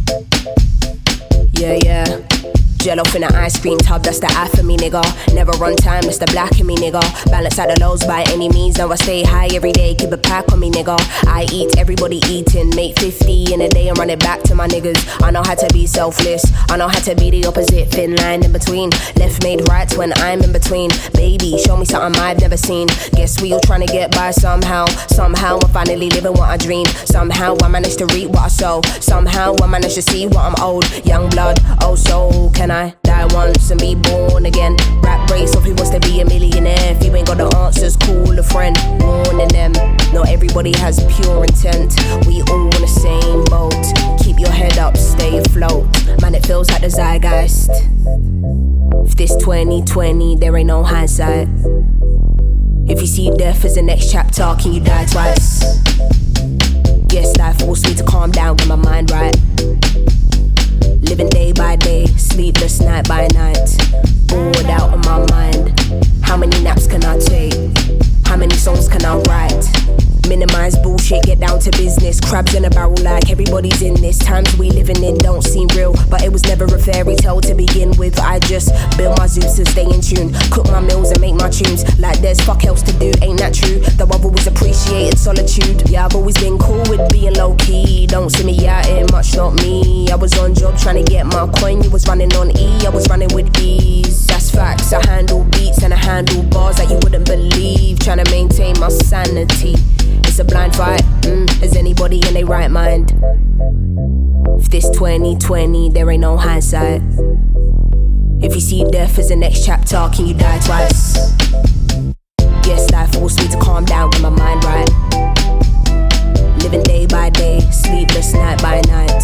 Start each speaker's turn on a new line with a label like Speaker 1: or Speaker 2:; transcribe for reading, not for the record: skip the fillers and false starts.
Speaker 1: Yeah, yeah. Jello in the ice cream tub, that's the eye for me, nigga. Never run time, it's the black in me, nigga. Balance out the lows by any means. Now I stay high every day, keep a pack on me, nigga. I eat, everybody eating. Make 50 in a day and run it back to my niggas. I know how to be selfless, I know how to be the opposite. Thin line in between, left made right when I'm in between. Baby, show me something I've never seen. Guess we all trying to get by somehow. Somehow I'm finally living what I dream. Somehow I managed to reap what I sow. Somehow I managed to see what I'm owed. Young blood, oh so can I die once and be born again? Rap race of who wants to be a millionaire. If you ain't got the answers, call a friend. Warning them, not everybody has pure intent. We all on the same boat. Keep your head up, stay afloat. Man, it feels like the zeitgeist. If this 2020, there ain't no hindsight. If you see death as the next chapter, can you die twice? Yes, life forced me to calm down, get my mind right. Living day by day, sleepless night by night. Bored out of my mind. How many naps can I take? How many songs can I write? Minimize bullshit, get down to business. Crabs in a barrel like everybody's in this. Times we living in don't seem real, but it was never a fairy tale to begin with. I just build my Zeus and stay in tune. Cook my meals and make my tunes. Like there's fuck else to do, ain't that true? Though I've always appreciated solitude. Yeah, I've always been cool with being low key. Don't see me out here much, not me. I was on job trying to get my coin. You was running on E, I was running with ease. That's facts, I handle beats and I handle bars that you wouldn't believe. Trying to maintain my sanity. It's a blind fight, is anybody in their right mind? If this 2020, there ain't no hindsight. If you see death as the next chapter, can you die twice? Yes, life forced me to calm down, get my mind right. Living day by day, sleepless night by night.